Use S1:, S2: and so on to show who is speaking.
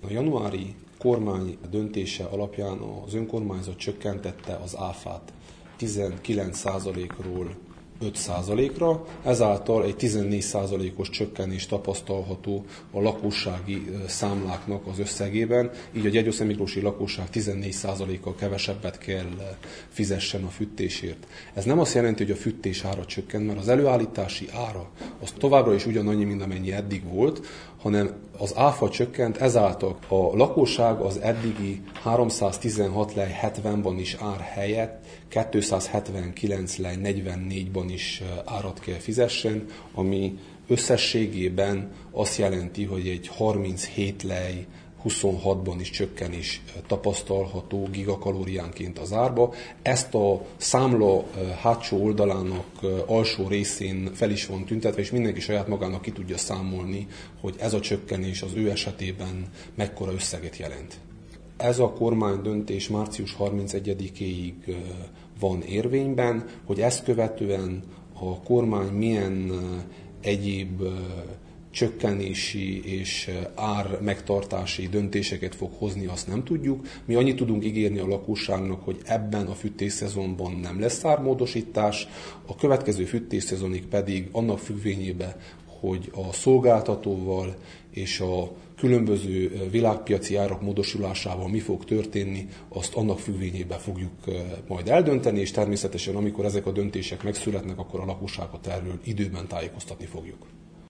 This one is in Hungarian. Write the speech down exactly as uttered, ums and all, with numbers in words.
S1: A januári kormány döntése alapján az önkormányzat csökkentette az áfát tizenkilenc százalékról öt százalékra, ezáltal egy tizennégy százalékos csökkenés tapasztalható a lakossági számláknak az összegében, így a Gyergyószentmiklósi lakosság tizennégy százalékkal kevesebbet kell fizessen a fűtésért. Ez nem azt jelenti, hogy a fűtés ára csökkent, mert az előállítási ára az továbbra is ugyanannyi, mint amennyi eddig volt, hanem az áfa csökkent, ezáltal a lakosság az eddigi háromszáztizenhat lej hetvenban is ár helyett kétszázhetvenkilenc lej negyvennégyban is árat kell fizessen, ami összességében azt jelenti, hogy egy harminchét lej huszonhatban is csökkenés tapasztalható gigakalóriánként az árba. Ezt a számla hátsó oldalának alsó részén fel is van tüntetve, és mindenki saját magának ki tudja számolni, hogy ez a csökkenés az ő esetében mekkora összeget jelent. Ez a kormánydöntés március harmincegyedikéig van érvényben, hogy ezt követően a kormány milyen egyéb csökkenési és ár megtartási döntéseket fog hozni, azt nem tudjuk. Mi annyit tudunk ígérni a lakosságnak, hogy ebben a fűtésszezonban nem lesz ármódosítás, a következő fűtésszezonig pedig annak függvényében, hogy a szolgáltatóval és a különböző világpiaci árak módosulásával mi fog történni, azt annak függvényében fogjuk majd eldönteni, és természetesen amikor ezek a döntések megszületnek, akkor a lakosságot erről időben tájékoztatni fogjuk.